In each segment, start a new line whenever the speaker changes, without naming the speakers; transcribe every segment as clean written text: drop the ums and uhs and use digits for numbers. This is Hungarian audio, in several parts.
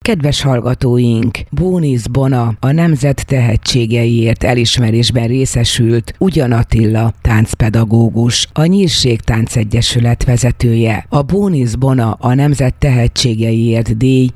Kedves hallgatóink, Bónisz Bona a nemzet tehetségeiért elismerésben részesült Ugyan Attila táncpedagógus, a Nyírség Táncegyesület vezetője. A Bónisz Bona a nemzet tehetségeiért díj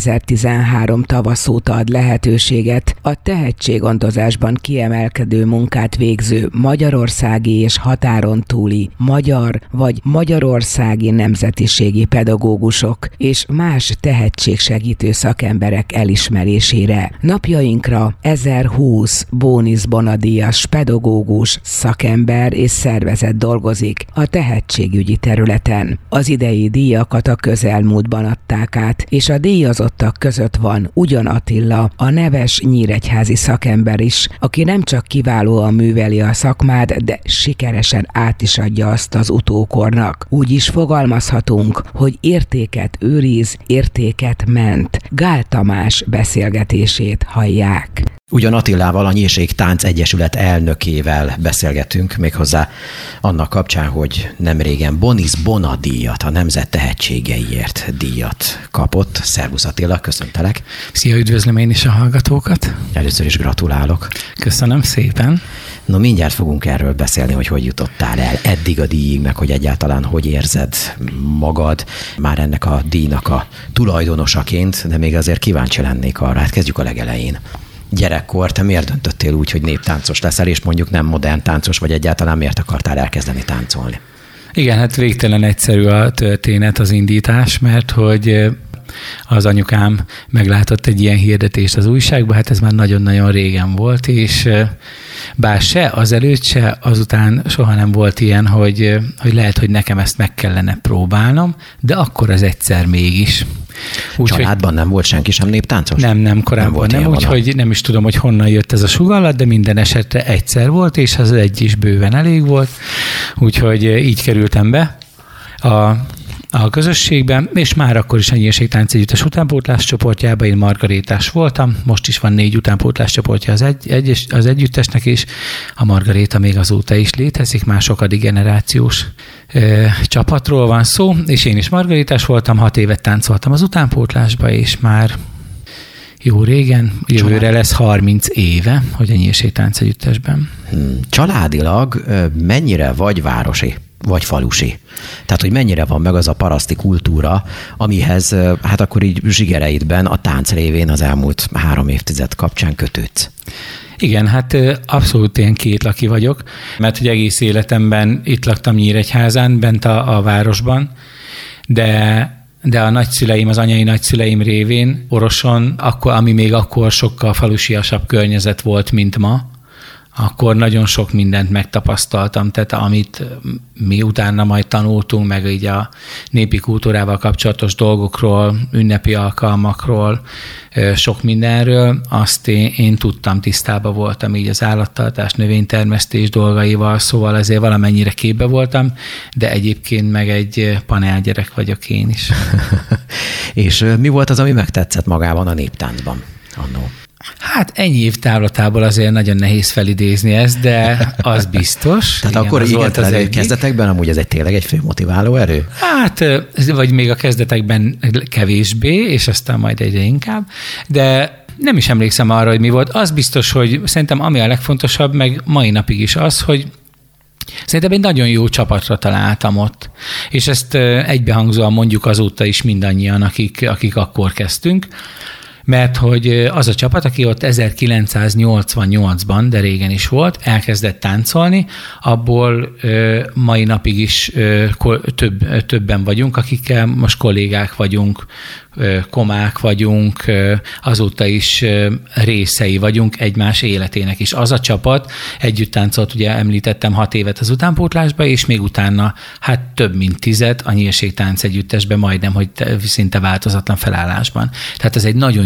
2013 tavasz óta ad lehetőséget a tehetséggondozásban kiemelkedő munkát végző magyarországi és határon túli magyar vagy magyarországi nemzetiségi pedagógusok és más tehetségsegítő szakemberek elismerésére. Napjainkra 1020 Bónisz Bona díjas pedagógus, szakember és szervezet dolgozik a tehetségügyi területen. Az idei díjakat a közelmúltban adták át, és a díjazottak között van Ugyan Attila, a neves nyíregyházi szakember is, aki nem csak kiválóan műveli a szakmát, de sikeresen át is adja azt az utókornak. Úgy is fogalmazhatunk, hogy értéket őriz, értéket ment. Gál Tamás beszélgetését hallják.
Ugyan Attilával, a Nyírség Táncegyesület elnökével beszélgetünk, méghozzá annak kapcsán, hogy nemrégen Bónisz Bona díjat, a nemzet tehetségeiért díjat kapott. Szervusz Attila, köszöntelek.
Szia, üdvözlöm én is a hallgatókat.
Először is gratulálok.
Köszönöm szépen.
No, mindjárt fogunk erről beszélni, hogy jutottál el eddig a díjig, meg hogy egyáltalán hogy érzed magad már ennek a díjnak a tulajdonosaként, de még azért kíváncsi lennék arra. Hát kezdjük a legelején. Gyerekkor te miért döntöttél úgy, hogy néptáncos leszel, és mondjuk nem modern táncos, vagy egyáltalán miért akartál elkezdeni táncolni?
Igen, hát végtelen egyszerű a történet, az indítás, mert hogy az anyukám meglátott egy ilyen hirdetést az újságban, hát ez már nagyon-nagyon régen volt, és bár se azelőtt, se azután soha nem volt ilyen, hogy lehet, hogy nekem ezt meg kellene próbálnom, de akkor az egyszer mégis.
Családban nem volt senki sem néptáncos?
Nem, korábban nem, úgyhogy nem is tudom, hogy honnan jött ez a sugallat, de minden esetre egyszer volt, és az egy is bőven elég volt, úgyhogy így kerültem be a közösségben, és már akkor is a Nyírség Táncegyüttes utánpótlás csoportjában én margarétás voltam, most is van 4 utánpótlás csoportja az együttesnek, és a Margaréta még azóta is létezik, már sokadik generációs csapatról van szó, és én is margarétás voltam, 6 évet táncoltam az utánpótlásba, és már jó régen, jövőre lesz 30 éve, hogy a Nyírség Táncegyüttesben.
Családilag mennyire vagy városi? Vagy falusi. Tehát, hogy mennyire van meg az a paraszti kultúra, amihez hát akkor így zsigereidben a tánc révén az elmúlt 3 évtized kapcsán kötődsz.
Igen, hát abszolút ilyen kétlaki vagyok, mert hogy egész életemben itt laktam Nyíregyházán, bent a városban, de a nagyszüleim, az anyai nagyszüleim révén Oroson, ami még akkor sokkal falusiasabb környezet volt, mint ma, akkor nagyon sok mindent megtapasztaltam, tehát amit mi utána majd tanultunk, meg így a népi kultúrával kapcsolatos dolgokról, ünnepi alkalmakról, sok mindenről, azt én tudtam, tisztában voltam így az állattartás, növénytermesztés dolgaival, szóval ezért valamennyire képbe voltam, de egyébként meg egy panelgyerek vagyok én is.
És mi volt az, ami megtetszett magában a néptáncban annó?
Hát ennyi év távlatából azért nagyon nehéz felidézni ezt, de az biztos.
Tehát igen, akkor igen, az kezdetekben amúgy ez tényleg egy fő motiváló erő?
Hát, vagy még a kezdetekben kevésbé, és aztán majd egyre inkább, de nem is emlékszem arra, hogy mi volt. Az biztos, hogy szerintem ami a legfontosabb, meg mai napig is az, hogy szerintem egy nagyon jó csapatra találtam ott. És ezt egybehangzóan mondjuk azóta is mindannyian, akik akkor kezdtünk, mert hogy az a csapat, aki ott 1988-ban, de régen is volt, elkezdett táncolni, abból mai napig is többen vagyunk, akikkel most kollégák vagyunk, komák vagyunk, azóta is részei vagyunk egymás életének is. Az a csapat együtt táncolt, ugye említettem 6 évet az utánpótlásba, és még utána hát több mint 10 a Nyírség Táncegyüttesben, majdnem, hogy szinte változatlan felállásban. Tehát ez egy nagyon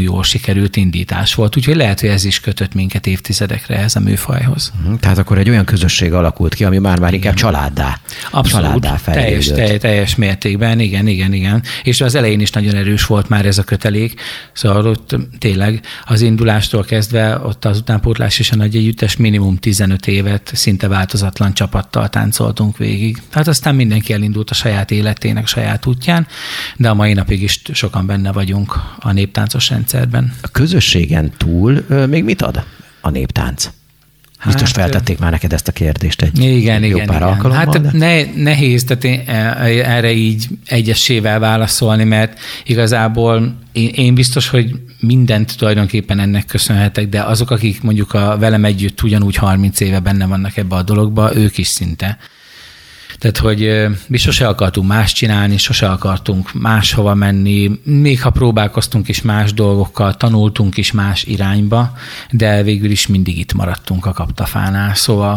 jól sikerült indítás volt. Úgyhogy lehet, hogy ez is kötött minket évtizedekre ez a műfajhoz.
Tehát akkor egy olyan közösség alakult ki, ami már inkább családdá.
Abszolút,
családdá fejlődött.
teljes mértékben, igen. És az elején is nagyon erős volt már ez a kötelék. Szóval ott tényleg az indulástól kezdve ott az utánpótlás és a nagy együttes minimum 15 évet szinte változatlan csapattal táncoltunk végig. Hát aztán mindenki elindult a saját életének, a saját útján, de a mai napig is sokan benne vagyunk a néptáncos rendszerben.
A közösségen túl még mit ad a néptánc? Biztos feltették már neked ezt a kérdést egy jó pár alkalommal.
Hát nehéz erre így egyesével válaszolni, mert igazából én biztos, hogy mindent tulajdonképpen ennek köszönhetek, de azok, akik mondjuk velem együtt ugyanúgy 30 éve benne vannak ebbe a dologba, ők is szinte. Tehát, hogy mi sose akartunk más csinálni, sose akartunk máshova menni, még ha próbálkoztunk is más dolgokkal, tanultunk is más irányba, de végül is mindig itt maradtunk a kaptafánál. Szóval,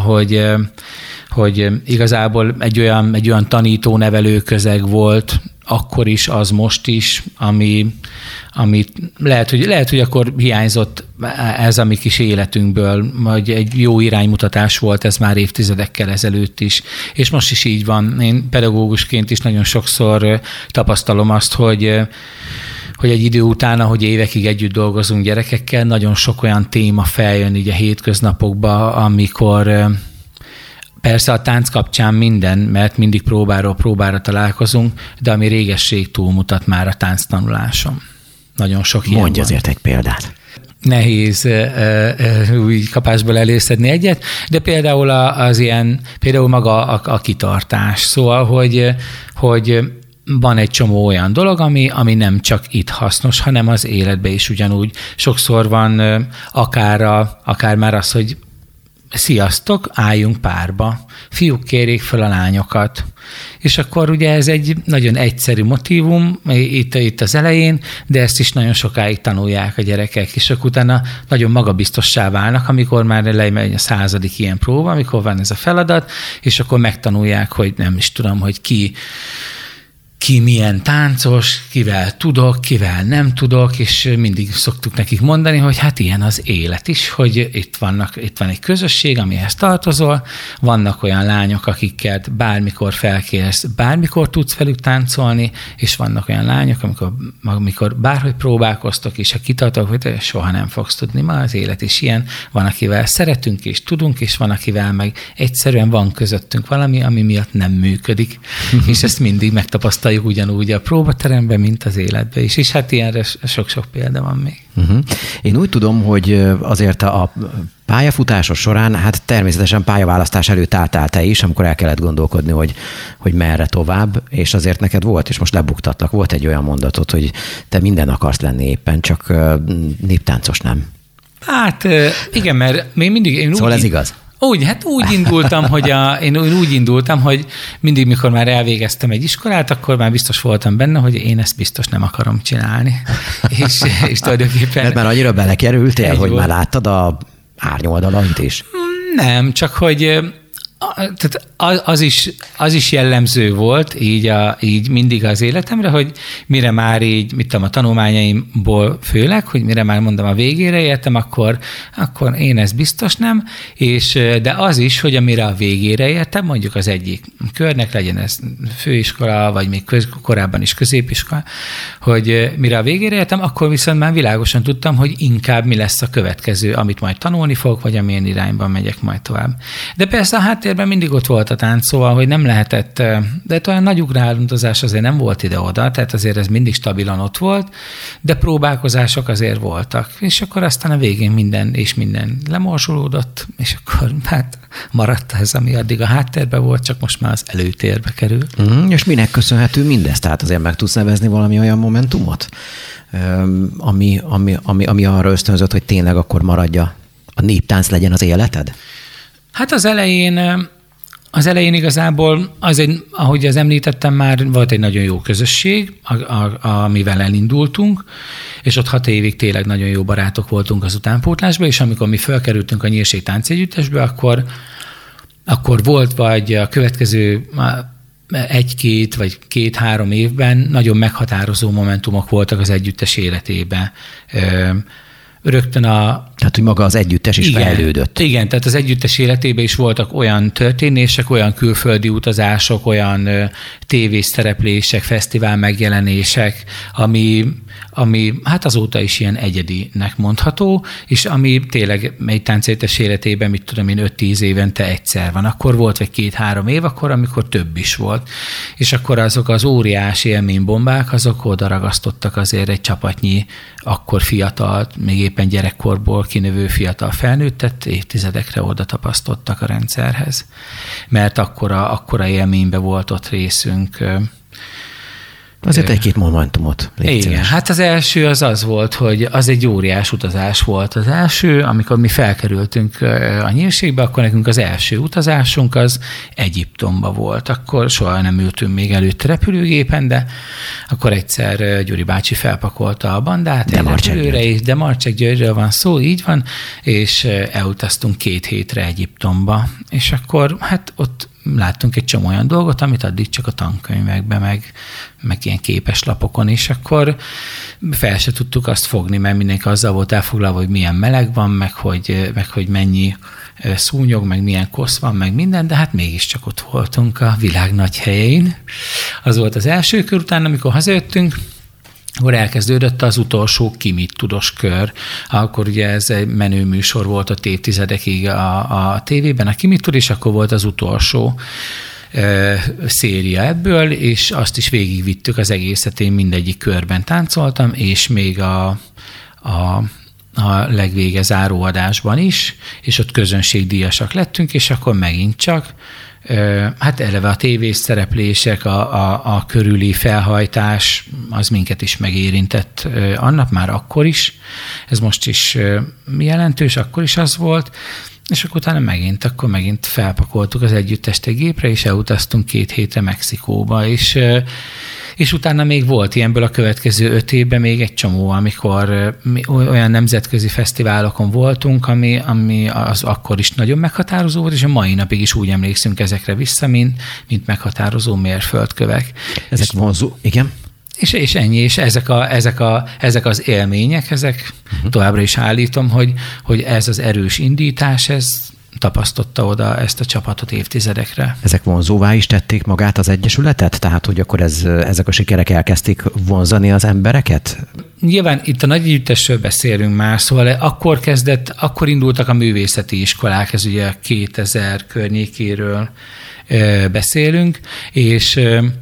hogy igazából egy olyan tanító-nevelő közeg volt, akkor is, az most is, ami lehet, hogy akkor hiányzott ez a mi kis életünkből, vagy egy jó iránymutatás volt ez már évtizedekkel ezelőtt is, és most is így van. Én pedagógusként is nagyon sokszor tapasztalom azt, hogy egy idő után, ahogy évekig együtt dolgozunk gyerekekkel, nagyon sok olyan téma feljön így a hétköznapokba, amikor persze a tánc kapcsán minden, mert mindig próbáról próbára találkozunk, de ami régesség túlmutat már a tánc tanulásom. Nagyon sok ilyen
Mondj
van.
azért egy példát.
Nehéz úgy kapásból előszedni egyet, de például például maga a kitartás. Szóval, hogy van egy csomó olyan dolog, ami nem csak itt hasznos, hanem az életben is ugyanúgy. Sokszor van akár már az, hogy sziasztok, álljunk párba. Fiúk kérjék fel a lányokat. És akkor ugye ez egy nagyon egyszerű motívum itt az elején, de ezt is nagyon sokáig tanulják a gyerekek, és akkor utána nagyon magabiztossá válnak, amikor már lemegy a 100. ilyen próba, amikor van ez a feladat, és akkor megtanulják, hogy nem is tudom, hogy ki milyen táncos, kivel tudok, kivel nem tudok, és mindig szoktuk nekik mondani, hogy hát ilyen az élet is, hogy itt van egy közösség, amihez tartozol, vannak olyan lányok, akiket bármikor felkérsz, bármikor tudsz velük táncolni, és vannak olyan lányok, amikor bárhogy próbálkoztok, és ha kitartok, hogy soha nem fogsz tudni. Ma az élet is ilyen, van, akivel szeretünk és tudunk, és van, akivel meg egyszerűen van közöttünk valami, ami miatt nem működik, és ezt mindig megtapasztaljuk ugyanúgy a próbateremben, mint az életben is. És hát ilyenre sok-sok példa van még.
Én úgy tudom, hogy azért a pályafutásos során, hát természetesen pályaválasztás előtt álltál te is, amikor el kellett gondolkodni, hogy merre tovább, és azért neked volt, és most lebuktatlak, volt egy olyan mondatot, hogy te minden akarsz lenni éppen, csak néptáncos nem.
Hát igen, mert még mindig...
Szóval ez igaz?
Úgy indultam, hogy mindig, mikor már elvégeztem egy iskolát, akkor már biztos voltam benne, hogy én ezt biztos nem akarom csinálni. és tulajdonképpen...
Mert már annyira belekerültél, hogy már láttad a árnyoldalait is?
Nem, csak hogy tehát az is jellemző volt így mindig az életemre, hogy mire már így, a tanulmányaimból főleg, hogy mire már mondom a végére értem, akkor én ez biztos nem, de az is, hogy amire a végére értem, mondjuk az egyik körnek legyen ez főiskola, vagy még korábban is középiskola, hogy mire a végére értem, akkor viszont már világosan tudtam, hogy inkább mi lesz a következő, amit majd tanulni fogok, vagy amilyen irányban megyek majd tovább. De persze a háttérben mindig ott volt a tánc, szóval, hogy nem lehetett, de olyan nagy ugrálódozás azért nem volt ide-oda, tehát azért ez mindig stabilan ott volt, de próbálkozások azért voltak. És akkor aztán a végén minden lemorzsolódott, és akkor hát maradt ez, ami addig a háttérben volt, csak most már az előtérbe kerül.
És minek köszönhető mindez? Tehát azért meg tudsz nevezni valami olyan momentumot, ami arra ösztönzött, hogy tényleg akkor maradja, a néptánc legyen az életed?
Hát az elején igazából ahogy az említettem már, volt egy nagyon jó közösség, amivel elindultunk, és ott 6 évig tényleg nagyon jó barátok voltunk az utánpótlásba, és amikor mi felkerültünk a Nyírség Táncegyüttesbe, akkor volt vagy a következő 1-2 vagy 2-3 évben nagyon meghatározó momentumok voltak az együttes életében. Rögtön
Tehát, hogy maga az együttes is fejlődött.
Igen, tehát az együttes életében is voltak olyan történések, olyan külföldi utazások, olyan tévés szereplések, fesztivál megjelenések, ami hát azóta is ilyen egyedinek mondható, és ami tényleg egy táncegyüttes életében, 5-10 évente egyszer van. Akkor volt vagy 2-3 év, amikor több is volt. És akkor azok az óriási élménybombák, azok oda ragasztottak azért egy csapatnyi, akkor fiatal, még éppen gyerekkorból kinövő fiatal felnőttet, évtizedekre oda tapasztottak a rendszerhez. Mert akkora élménybe volt ott részünk.
Azért egy-két momentumot.
Igen, hát az első az volt, hogy az egy óriás utazás volt az első, amikor mi felkerültünk a Nyírségbe, akkor nekünk az első utazásunk az Egyiptomba volt. Akkor soha nem ültünk még előtte repülőgépen, de akkor egyszer Gyuri bácsi felpakolta a bandát egy repülőre, és Demarcsek Györgyről van szó, így van, és elutaztunk 2 hétre Egyiptomba. És akkor hát ott láttunk egy csomó olyan dolgot, amit addig csak a tankönyvekben, meg ilyen képeslapokon is, akkor fel se tudtuk azt fogni, mert mindenki azzal volt elfoglalva, hogy milyen meleg van, meg hogy mennyi szúnyog, meg milyen kosz van, meg minden, de hát mégiscsak ott voltunk a világ nagy helyein. Az volt az első kör, utána, amikor hazajöttünk, akkor elkezdődött az utolsó Ki mit tudós kör. Akkor ugye ez egy menő műsor volt ott évtizedekig a tévében, a Ki mit tud, és akkor volt az utolsó széria ebből, és azt is végigvittük az egészet, én mindegyik körben táncoltam, és még a legvége záróadásban is, és ott közönségdíjasak lettünk, és akkor megint csak hát eleve a tévés szereplések, a körüli felhajtás, az minket is megérintett annak már akkor is. Ez most is jelentős, akkor is az volt. És akkor utána megint felpakoltuk az együttest egy gépre, és elutaztunk 2 hétre Mexikóba, és utána még volt ilyenből a következő 5 évben még egy csomó, amikor olyan nemzetközi fesztiválokon voltunk, ami az akkor is nagyon meghatározó volt, és a mai napig is úgy emlékszünk ezekre vissza, mint meghatározó mérföldkövek.
Ezek vonzó, igen.
És ennyi, és ezek az élmények, továbbra is állítom, hogy ez az erős indítás, ez tapasztotta oda ezt a csapatot évtizedekre.
Ezek vonzóvá is tették magát az Egyesületet? Tehát, hogy akkor ezek a sikerek elkezdték vonzani az embereket?
Nyilván itt a nagy együttesről beszélünk már, szóval akkor indultak a művészeti iskolák, ez ugye 2000 környékéről beszélünk, és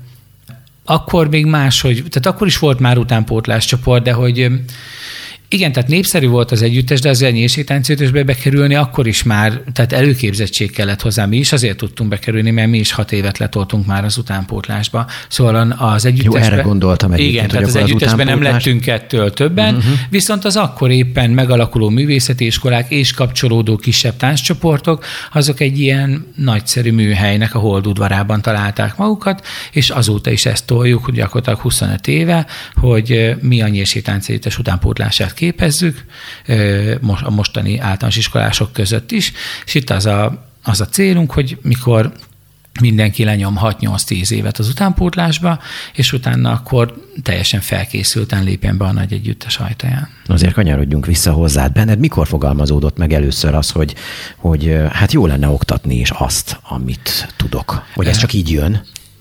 akkor még máshogy, tehát akkor is volt már utánpótlás csoport, de hogy igen, tehát népszerű volt az együttes, de az Nyírségtáncegyüttesbe bekerülni akkor is már, tehát előképzettség kellett hozzá. Mi is azért tudtunk bekerülni, mert mi is 6 évet letoltunk már az utánpótlásba. Szóval az együttesbe...
Jó, erre gondoltam egyébként.
Igen, tehát az együttesben nem lettünk ettől többen, viszont az akkor éppen megalakuló művészeti iskolák és kapcsolódó kisebb tánccsoportok, azok egy ilyen nagyszerű műhelynek a Holdudvarában találták magukat, és azóta is ezt toljuk, hogy gyakorlatilag 25 éve, hogy mi a Nyírségtáncegyüttes utánpótlását képezzük, a mostani általános iskolások között is, és itt az a célunk, hogy mikor mindenki lenyom 6-8-10 évet az utánpótlásba, és utána akkor teljesen felkészülten lépjen be a nagy együttes ajtaján.
Azért kanyarodjunk vissza hozzád. Benned mikor fogalmazódott meg először az, hogy hát jó lenne oktatni is azt, amit tudok? Vagy ez csak így jön?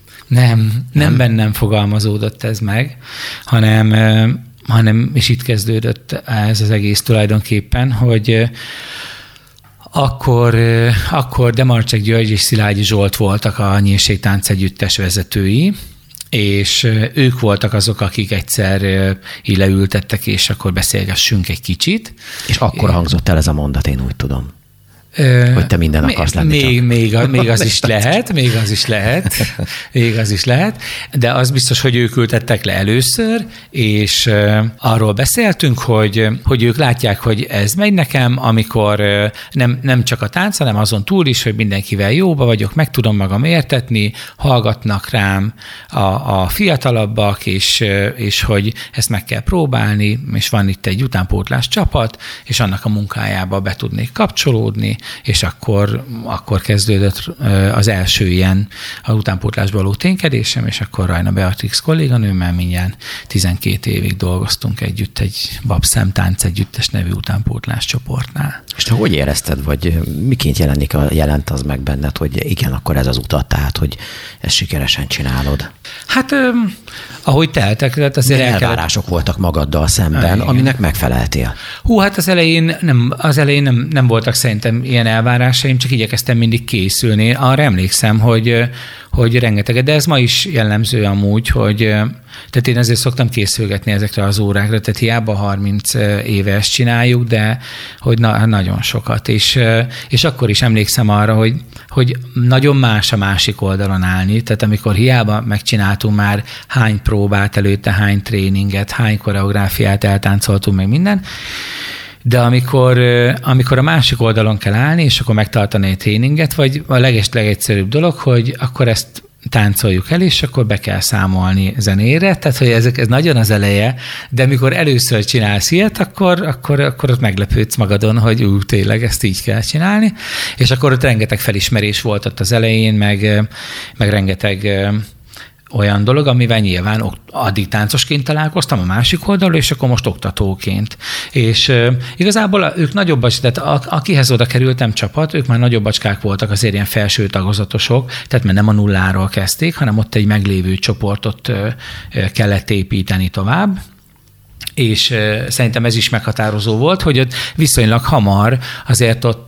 Nem bennem fogalmazódott ez meg, hanem és itt kezdődött ez az egész tulajdonképpen, hogy akkor Demarcsek György és Szilágyi Zsolt voltak a Nyírségtáncegyüttes vezetői, és ők voltak azok, akik egyszer így leültettek, és akkor beszélgessünk egy kicsit.
És akkor hangzott el ez a mondat, én úgy tudom. Hogy te minden akarsz lenni.
Még az is lehet, de az biztos, hogy ők ültettek le először, és arról beszéltünk, hogy ők látják, hogy ez megy nekem, amikor nem csak a tánc, hanem azon túl is, hogy mindenkivel jóba vagyok, meg tudom magam értetni, hallgatnak rám a fiatalabbak, és hogy ezt meg kell próbálni, és van itt egy utánpótlás csapat, és annak a munkájába be tudnék kapcsolódni, és akkor kezdődött az első ilyen a utánpótlásba való ténykedésem, és akkor Rajna Beatrix kolléganőmmel mindjárt 12 évig dolgoztunk együtt egy Babszem táncegyüttes nevű utánpótlás csoportnál.
És te hogy érezted, vagy miként jelent az meg benned, hogy igen, akkor ez az utat, tehát, hogy ezt sikeresen csinálod?
Hát, ahogy teltek, tehát azért
elvárások voltak magaddal szemben, aminek megfeleltél?
Hát az elején nem voltak szerintem ilyen elvárásaim, csak igyekeztem mindig készülni. Arra emlékszem, hogy rengeteget, de ez ma is jellemző amúgy, tehát én azért szoktam készülgetni ezekre az órákra, tehát hiába 30 éve ezt csináljuk, de hogy nagyon sokat. És akkor is emlékszem arra, hogy nagyon más a másik oldalon állni, tehát amikor hiába megcsináltunk már hány próbát előtte, hány tréninget, hány koreográfiát eltáncoltunk, meg minden, de amikor a másik oldalon kell állni, és akkor megtartani egy tréninget, vagy a legegyszerűbb dolog, hogy akkor ezt táncoljuk el, és akkor be kell számolni zenére, tehát hogy ez nagyon az eleje, de amikor először csinálsz ilyet, akkor ott meglepődsz magadon, hogy tényleg ezt így kell csinálni, és akkor ott rengeteg felismerés volt ott az elején, meg rengeteg olyan dolog, amivel nyilván addig táncosként találkoztam a másik oldalról, és akkor most oktatóként. És igazából ők nagyobb, tehát akihez oda kerültem csapat, ők már nagyobb bacskák voltak, azért ilyen felső tagozatosok, tehát mert nem a nulláról kezdték, hanem ott egy meglévő csoportot kellett építeni tovább. És szerintem ez is meghatározó volt, hogy ott viszonylag hamar azért ott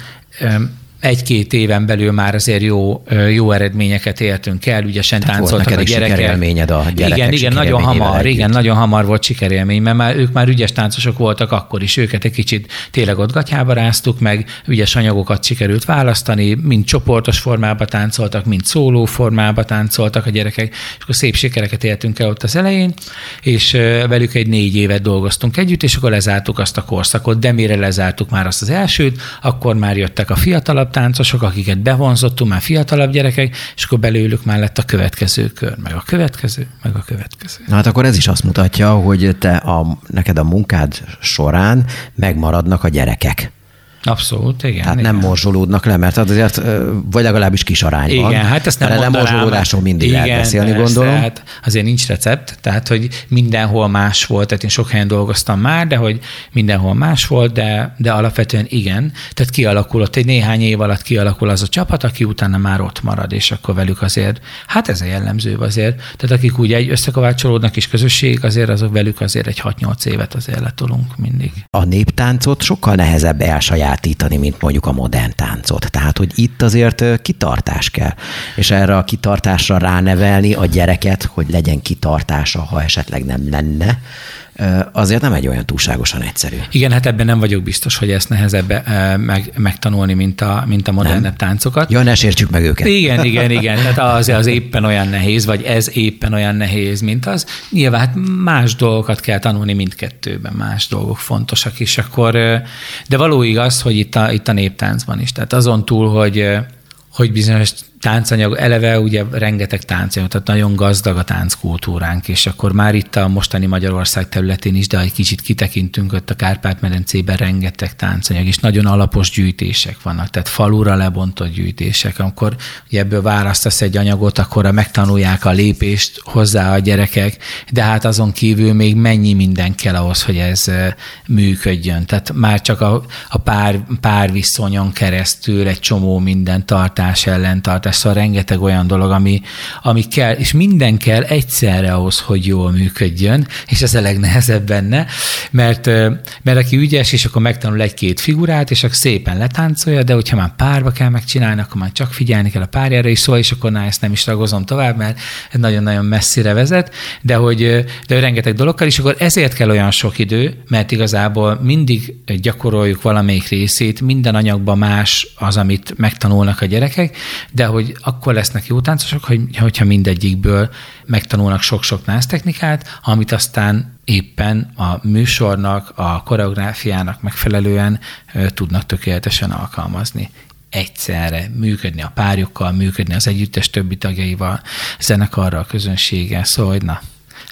1-2 éven belül már azért jó eredményeket értünk el, ügyesen táncoltak a gyerekek.
Sikerélményed a gyerekek.
Igen, nagyon hamar volt sikerélmény, mert ők már ügyes táncosok voltak akkor is, őket egy kicsit tényleg ott gatyába ráztuk, meg ügyes anyagokat sikerült választani, mind csoportos formában táncoltak, mind szóló formában táncoltak a gyerekek, és akkor szép sikereket értünk el ott az elején, és velük egy 4 évet dolgoztunk együtt, és akkor lezártuk azt a korszakot, de mire lezártuk már azt az elsőt, akkor már jöttek a fiatalabb táncosok, akiket bevonzottunk, már fiatalabb gyerekek, és akkor belőlük már lett a következő kör, meg a következő.
Na hát akkor ez is azt mutatja, hogy neked a munkád során megmaradnak a gyerekek.
Abszolút, igen.
Tehát nem morzsolódnak le, mert azért, vagy legalábbis kis arányban.
Igen, hát ezt nem mondanám.
Nem morzsolódásról mindig lehet beszélni, gondolom.
Hát azért nincs recept, tehát hogy mindenhol más volt, tehát én sok helyen dolgoztam már, de hogy mindenhol más volt, de alapvetően igen. Tehát kialakulott, egy néhány év alatt kialakul az a csapat, aki utána már ott marad, és akkor velük azért, hát ez a jellemző azért. Tehát akik úgy összekovácsolódnak is közösség, azért azok velük azért egy 6-8 évet azért letolunk mindig.
A néptáncot sokkal nehezebb elsajátítani, mint mondjuk a modern táncot. Tehát, hogy itt azért kitartás kell. És erre a kitartásra ránevelni a gyereket, hogy legyen kitartása, ha esetleg nem lenne, azért nem egy olyan túlságosan egyszerű.
Igen, hát ebben nem vagyok biztos, hogy ezt nehezebb megtanulni, mint a modernebb táncokat.
Ja, ne sértsük meg őket.
Igen. Tehát az éppen olyan nehéz, vagy ez éppen olyan nehéz, mint az. Nyilván hát más dolgokat kell tanulni mindkettőben, más dolgok fontosak is. Akkor, de való igaz, hogy itt a néptáncban is. Tehát azon túl, hogy bizonyos táncanyag, eleve ugye rengeteg táncanyag, tehát nagyon gazdag a tánckultúránk, és akkor már itt a mostani Magyarország területén is, de egy kicsit kitekintünk ott a Kárpát-medencében, rengeteg táncanyag, és nagyon alapos gyűjtések vannak, tehát falura lebontott gyűjtések. Amikor ugye ebből választasz egy anyagot, akkor megtanulják a lépést hozzá a gyerekek, de hát azon kívül még mennyi minden kell ahhoz, hogy ez működjön. Tehát már csak a párviszonyon keresztül egy csomó minden tartás, ellentartás, szóval rengeteg olyan dolog, ami kell, és minden kell egyszerre ahhoz, hogy jól működjön, és ez a legnehezebb benne, mert aki ügyes, és akkor megtanul 1-2 figurát, és akkor szépen letáncolja, de hogyha már párba kell megcsinálni, akkor már csak figyelni kell a párjára is, szóval, és akkor ezt nem is ragozom tovább, mert ez nagyon-nagyon messzire vezet, de rengeteg dologkal, és akkor ezért kell olyan sok idő, mert igazából mindig gyakoroljuk valamelyik részét, minden anyagban más az, amit megtanulnak a gyerekek, de hogy akkor lesznek jó táncosok, hogyha mindegyikből megtanulnak sok-sok tánctechnikát, amit aztán éppen a műsornak, a koreográfiának megfelelően tudnak tökéletesen alkalmazni. Egyszerre működni a párjukkal, működni az együttes többi tagjaival, zenekarral, közönséggel, szóval, hogy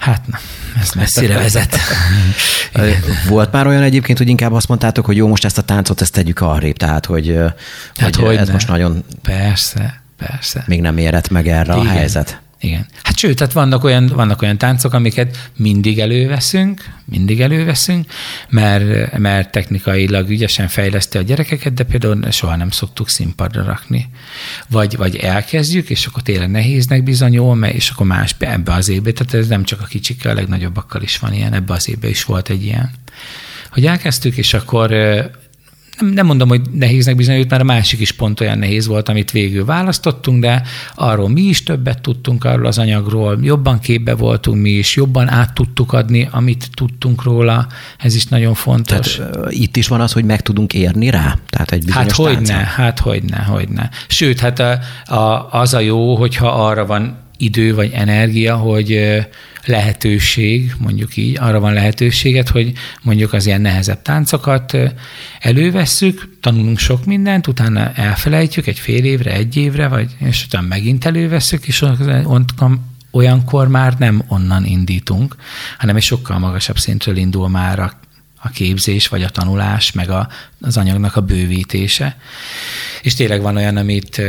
Hát na, ez messzire vezet.
Volt már olyan egyébként, hogy inkább azt mondtátok, hogy jó, most ezt a táncot, ezt tegyük arrébb, tehát hogy ez most nagyon...
Persze.
Még nem érett meg erre a helyzet.
Igen. Hát sőt, tehát vannak olyan táncok, amiket mindig előveszünk, mert technikailag ügyesen fejleszti a gyerekeket, de például soha nem szoktuk színpadra rakni. Vagy elkezdjük, és akkor tényleg nehéznek bizonyul, és akkor más ebbe az évbe, tehát ez nem csak a kicsikkel, a legnagyobbakkal is van ilyen, ebbe az évbe is volt egy ilyen. Hogy elkezdtük, és akkor nem mondom, hogy nehéznek bizonyult, mert a másik is pont olyan nehéz volt, amit végül választottunk, de arról mi is többet tudtunk, arról az anyagról, jobban képbe voltunk mi is, jobban át tudtuk adni, amit tudtunk róla, ez is nagyon fontos.
Tehát itt is van az, hogy meg tudunk érni rá? Tehát egy bizonyos
hogyne. Sőt, hát az a jó, hogyha arra van idő vagy energia, hogy lehetőség, mondjuk így, arra van lehetőséget, hogy mondjuk az ilyen nehezebb táncokat elővesszük, tanulunk sok mindent, utána elfelejtjük egy fél évre, egy évre, és utána megint elővesszük, és olyankor már nem onnan indítunk, hanem egy sokkal magasabb szintről indul már a képzés, vagy a tanulás, meg az anyagnak a bővítése. És tényleg van olyan,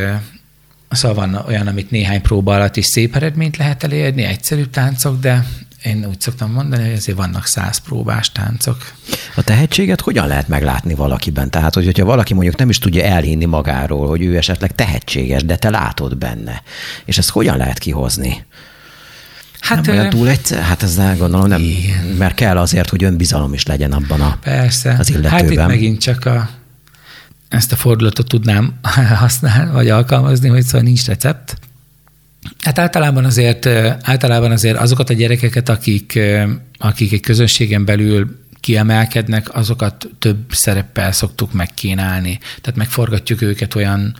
amit néhány próba alatt is szép eredményt lehet elérni, egyszerű táncok, de én úgy szoktam mondani, hogy azért vannak 100 próbás táncok.
A tehetséget hogyan lehet meglátni valakiben? Tehát, hogyha valaki mondjuk nem is tudja elhinni magáról, hogy ő esetleg tehetséges, de te látod benne. És ezt hogyan lehet kihozni? Hát, nem olyan túl egyszer? Hát ez gondolom nem, mert kell azért, hogy önbizalom is legyen abban az illetőben.
Hát itt megint csak ezt a fordulatot tudnám használni, vagy alkalmazni, hogy szóval nincs recept. Hát általában azért azokat a gyerekeket, akik egy közönségen belül kiemelkednek, azokat több szereppel szoktuk megkínálni. Tehát megforgatjuk őket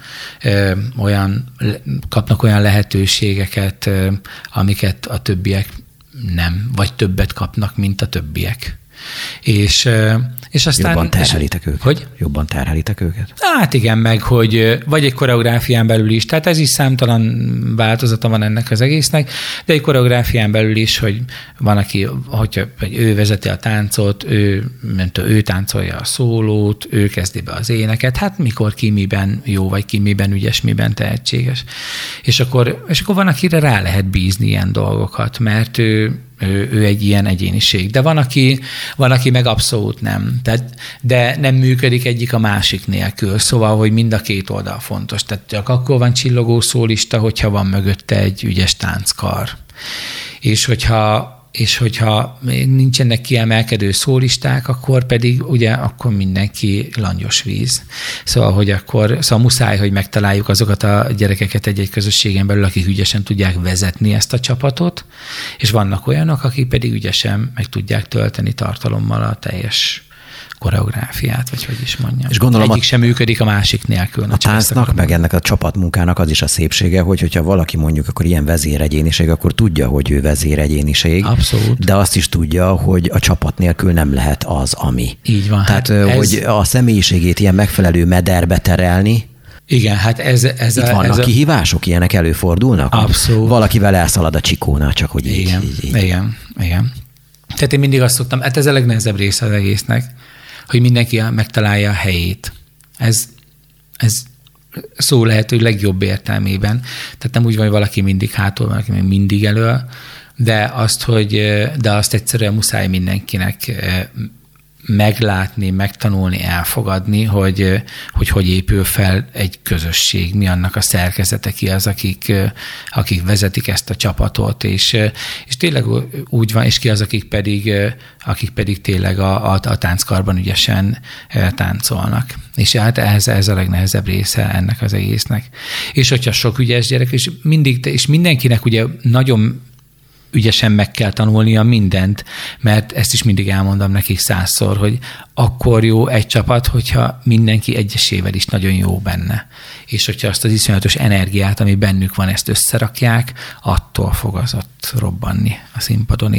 kapnak olyan lehetőségeket, amiket a többiek nem, vagy többet kapnak, mint a többiek. És aztán...
Jobban terhelitek őket?
Hogy?
Jobban terhelitek őket?
Hát igen, meg hogy vagy egy koreográfián belül is, tehát ez is számtalan változata van ennek az egésznek, de egy koreográfián belül is, hogy van, aki, hogyha ő vezeti a táncot, ő táncolja a szólót, ő kezdi be az éneket, hát mikor ki miben jó, vagy ki miben ügyes, miben tehetséges. És akkor van, akire rá lehet bízni ilyen dolgokat, mert ő egy ilyen egyéniség. De van, aki meg abszolút nem. De nem működik egyik a másik nélkül. Szóval, hogy mind a két oldal fontos. Tehát csak akkor van csillogó szólista, hogyha van mögötte egy ügyes tánckar. És hogyha nincsenek kiemelkedő szólisták, akkor pedig akkor mindenki langyos víz. Szóval, muszáj, hogy megtaláljuk azokat a gyerekeket egy közösségen belül, akik ügyesen tudják vezetni ezt a csapatot, és vannak olyanok, akik pedig ügyesen meg tudják tölteni tartalommal a teljes koreográfiát, vagy hogy is mondjam. És gondolom, egyik sem működik a másik nélkül.
A táncnak, meg ennek a csapatmunkának az is a szépsége, hogyha valaki mondjuk akkor ilyen vezéregyéniség, akkor tudja, hogy ő vezéregyéniség.
Abszolút.
De azt is tudja, hogy a csapat nélkül nem lehet az, ami.
Így van.
Tehát, hogy a személyiségét ilyen megfelelő mederbe terelni.
Igen, hát ez
itt vannak kihívások, ilyenek előfordulnak?
Abszolút.
Valakivel elszalad a csikónál, csak hogy így.
Igen. Tehát én mindig azt szoktam, hát ez a legnehezebb része az egésznek, hogy mindenki megtalálja a helyét. Ez szó lehető legjobb értelmében. Tehát nem úgy van, hogy valaki mindig hátul, valaki mindig elől, de azt egyszerűen muszáj mindenkinek meglátni, megtanulni, elfogadni, hogy épül fel egy közösség, mi annak a szerkezete, ki az, akik vezetik ezt a csapatot, és tényleg úgy van, és ki az, akik pedig tényleg a tánckarban ügyesen táncolnak. És hát ez a legnehezebb része ennek az egésznek. És hogyha sok ügyes gyerek, és mindenkinek ugye nagyon ügyesen meg kell tanulnia mindent, mert ezt is mindig elmondom nekik 100-szor, hogy akkor jó egy csapat, hogyha mindenki egyesével is nagyon jó benne. És hogyha azt az iszonyatos energiát, ami bennük van, ezt összerakják, attól fog az ott robbanni a színpadon,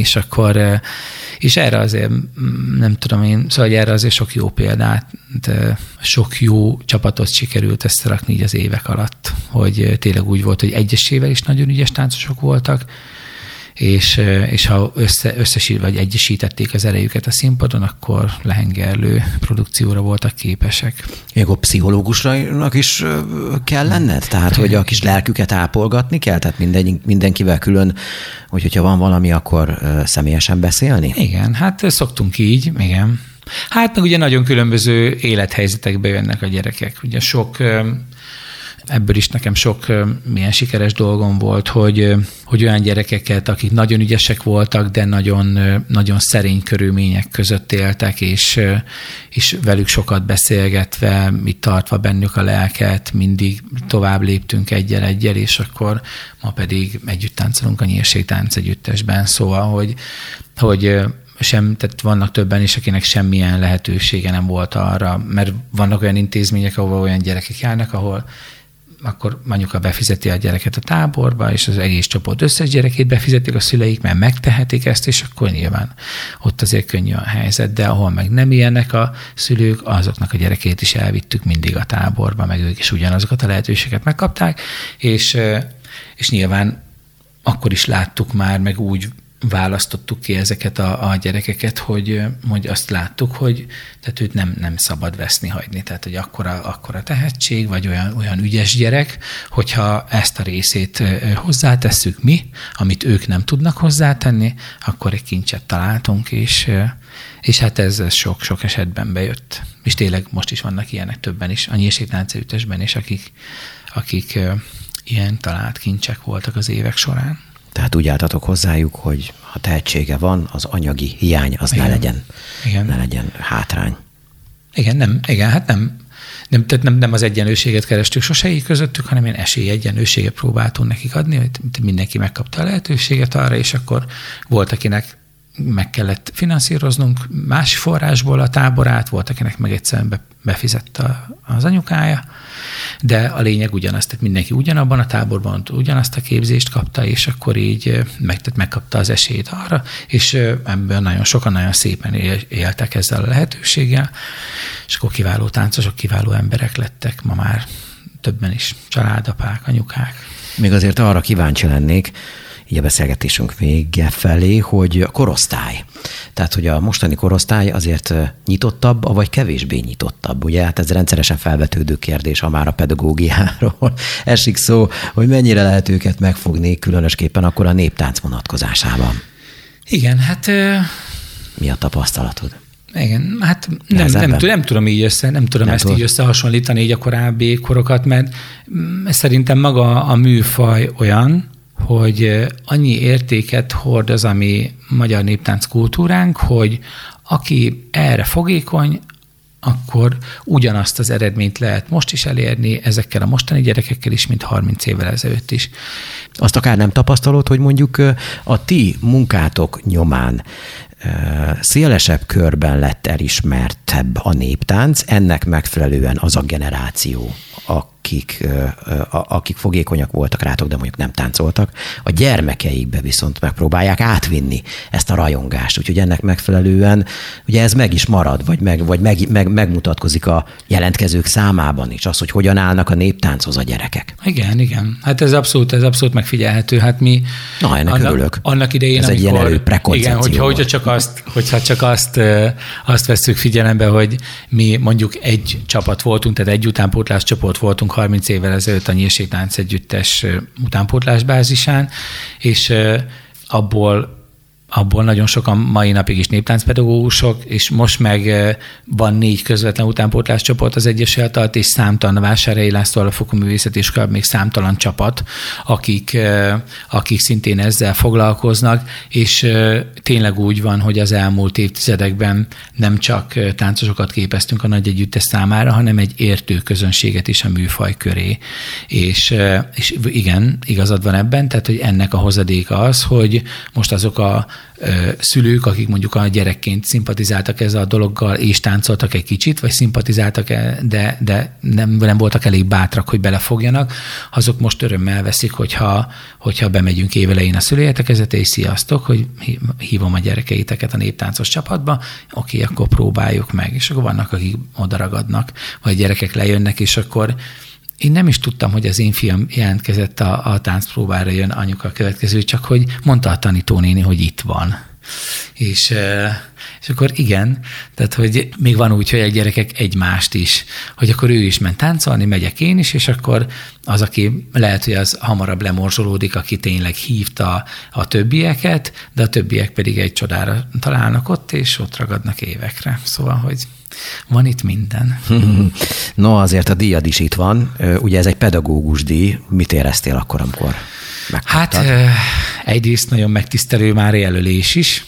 és erre azért, nem tudom én, szóval erre azért sok jó példát, sok jó csapatot sikerült összerakni így az évek alatt, hogy tényleg úgy volt, hogy egyesével is nagyon ügyes táncosok voltak, és ha összesít vagy egyesítették az erejüket a színpadon, akkor lehengerlő produkcióra voltak képesek.
Ilyenkor pszichológusnak is kell lenned? Tehát, hogy a kis lelküket ápolgatni kell? Tehát mindenkivel külön, hogyha van valami, akkor személyesen beszélni?
Igen, hát szoktunk így, igen. Hát meg ugye nagyon különböző élethelyzetekbe jönnek a gyerekek. Ugye ebből is nekem sok milyen sikeres dolgom volt, hogy olyan gyerekeket, akik nagyon ügyesek voltak, de nagyon, nagyon szerény körülmények között éltek, és velük sokat beszélgetve, mit tartva bennük a lelket, mindig tovább léptünk egyel, és akkor ma pedig együtt táncolunk a Nyírség Táncegyüttesben. Szóval, hogy tehát vannak többen is, akinek semmilyen lehetősége nem volt arra, mert vannak olyan intézmények, ahol olyan gyerekek járnak, ahol akkor anyuka befizeti a gyereket a táborba, és az egész csoport összes gyerekét befizetik a szüleik, mert megtehetik ezt, és akkor nyilván ott azért könnyű a helyzet, de ahol meg nem ilyenek a szülők, azoknak a gyerekét is elvittük mindig a táborba, meg ők is ugyanazokat a lehetőséget megkapták, és nyilván akkor is láttuk már, meg úgy választottuk ki ezeket a gyerekeket, hogy azt láttuk, hogy tehát őt nem szabad veszni hagyni. Tehát, hogy akkora tehetség, vagy olyan ügyes gyerek, hogyha ezt a részét hozzátesszük mi, amit ők nem tudnak hozzátenni, akkor egy kincset találtunk, és hát ez sok esetben bejött. És tényleg most is vannak ilyenek többen is, a Nyírség Táncegyüttesben is, akik ilyen talált kincsek voltak az évek során.
Tehát úgy álltatok hozzájuk, hogy ha tehetsége van, az anyagi hiány az ne legyen hátrány.
Nem az egyenlőséget kerestük sose így közöttük, hanem ilyen esélyegyenlőséget próbáltunk nekik adni, hogy mindenki megkapta a lehetőséget arra, és akkor volt, akinek meg kellett finanszíroznunk más forrásból a táborát, volt, akinek meg egyszerűen befizette az anyukája, de a lényeg ugyanaz, tehát mindenki ugyanabban a táborban ugyanazt a képzést kapta, és akkor így megkapta az esélyt arra, és ebből nagyon sokan nagyon szépen éltek ezzel a lehetőséggel, és akkor kiváló táncosok, kiváló emberek lettek ma már többen is, családapák, anyukák.
Még azért arra kíváncsi lennék, így a beszélgetésünk vége felé, hogy a korosztály. Tehát, hogy a mostani korosztály azért nyitottabb, vagy kevésbé nyitottabb. Ugye, hát ez rendszeresen felvetődő kérdés, ha már a pedagógiáról esik szó, hogy mennyire lehet őket megfogni, különösképpen akkor a néptánc vonatkozásában.
Igen, hát...
Mi a tapasztalatod?
Igen, hát nem tudom így ezt így összehasonlítani így a korábbi korokat, mert szerintem maga a műfaj olyan, hogy annyi értéket hordoz a mi magyar néptánc kultúránk, hogy aki erre fogékony, akkor ugyanazt az eredményt lehet most is elérni ezekkel a mostani gyerekekkel is, mint 30 évvel ezelőtt is.
Azt akár nem tapasztalod, hogy mondjuk a ti munkátok nyomán szélesebb körben lett elismertebb a néptánc, ennek megfelelően az a generáció, akik fogékonyak voltak rátok, de mondjuk nem táncoltak, a gyermekeikbe viszont megpróbálják átvinni ezt a rajongást. Úgyhogy ennek megfelelően ugye ez meg is marad, vagy megmutatkozik a jelentkezők számában is, az, hogy hogyan állnak a néptánchoz a gyerekek.
Igen. Hát ez abszolút megfigyelhető. Hát mi
örülök.
Annak idején,
ez egy ilyen előprekoncepció.
Igen, hogyha csak azt vesszük figyelembe, hogy mi mondjuk egy csapat voltunk, tehát egy utánpótlás csoport voltunk 30 évvel ezelőtt a Nyírség Táncegyüttes utánpótlásbázisán, és abból nagyon sokan mai napig is néptáncpedagógusok, és most meg van 4 közvetlen utánpótlás csoport az Egyesület alatt, és számtalan a Vásárhelyi László Alapfokú Művészeti Iskola, még számtalan csapat, akik szintén ezzel foglalkoznak, és tényleg úgy van, hogy az elmúlt évtizedekben nem csak táncosokat képeztünk a nagy együttes számára, hanem egy értő közönséget is a műfaj köré. És igen, igazad van ebben, tehát hogy ennek a hozadéka az, hogy most azok a szülők, akik mondjuk a gyerekként szimpatizáltak ezzel a dologgal, és táncoltak egy kicsit, vagy szimpatizáltak, de nem voltak elég bátrak, hogy belefogjanak, azok most örömmel veszik, hogyha bemegyünk évelején a szülőértekezete, és sziasztok, hogy hívom a gyerekeiteket a néptáncos csapatba, oké, akkor próbáljuk meg. És akkor vannak, akik odaragadnak, vagy gyerekek lejönnek, és akkor én nem is tudtam, hogy az én fiam jelentkezett a táncpróbára, jön anyuka a következő, csak hogy mondta a tanítónéni, hogy itt van. És akkor igen, tehát hogy még van úgy, hogy a gyerekek egymást is, hogy akkor ő is ment táncolni, megyek én is, és akkor az, aki lehet, hogy az hamarabb lemorzsolódik, aki tényleg hívta a többieket, de a többiek pedig egy csodára találnak ott, és ott ragadnak évekre. Szóval, hogy van itt minden.
No, azért a díjad is itt van. Ugye ez egy pedagógus díj. Mit éreztél akkor, amikor megkaptad?
Hát egyrészt nagyon megtisztelő már jelölés is,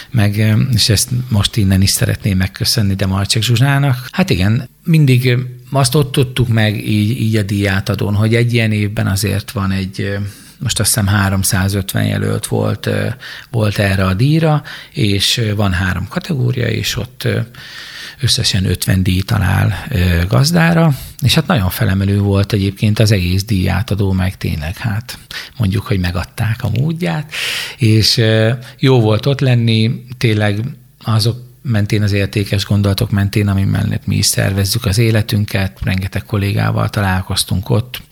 és ezt most innen is szeretném megköszönni Demarcsek Zsuzsának. Hát igen, mindig azt ott tudtuk meg így a díjátadón, hogy egy ilyen évben azért van most azt hiszem 350 jelölt volt erre a díjra, és van 3 kategória, és ott összesen 50 díj talál gazdára, és hát nagyon felemelő volt egyébként az egész díjátadó, meg tényleg hát mondjuk, hogy megadták a módját, és jó volt ott lenni, tényleg azok mentén, az értékes gondolatok mentén, ami mellett mi is szervezzük az életünket, rengeteg kollégával találkoztunk ott.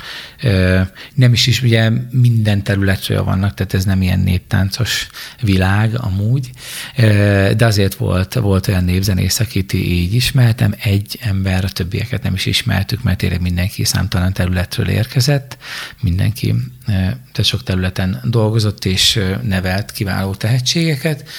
Nem is ugye minden területről vannak, tehát ez nem ilyen néptáncos világ amúgy, de azért volt olyan népzenész, akit így ismertem, egy ember, a többieket nem is ismertük, mert tényleg mindenki számtalan területről érkezett, mindenki tehát sok területen dolgozott és nevelt kiváló tehetségeket,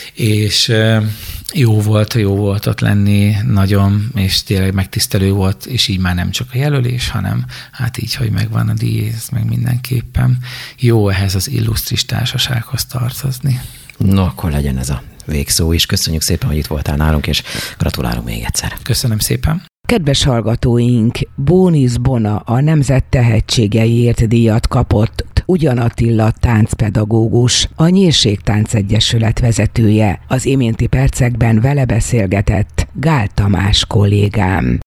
és jó volt ott lenni nagyon, és tényleg megtisztelő volt, és így már nem csak a jelölés, hanem hát így, hogy megvan a díj, ez meg mindenképpen jó ehhez az illusztris társasághoz tartozni.
No, akkor legyen ez a végszó is. Köszönjük szépen, hogy itt voltál nálunk, és gratulálunk még egyszer.
Köszönöm szépen.
Kedves hallgatóink, Bónisz Bona a Nemzet tehetségeiért díjat kapott Ugyan Attila táncpedagógus, a Nyírség Táncegyesület vezetője. Az iménti percekben vele beszélgetett Gál Tamás kollégám.